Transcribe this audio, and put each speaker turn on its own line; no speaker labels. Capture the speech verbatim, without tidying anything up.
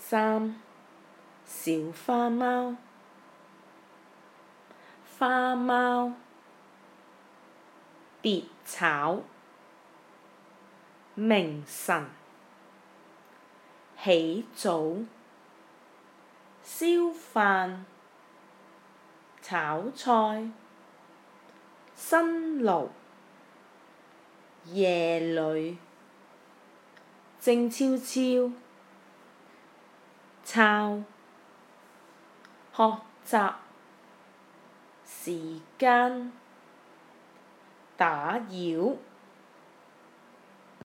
三小花貓，花貓，別炒，明晨，起早，燒飯，炒菜，辛勞，夜裏，靜悄悄，抄，學習，時間，打擾。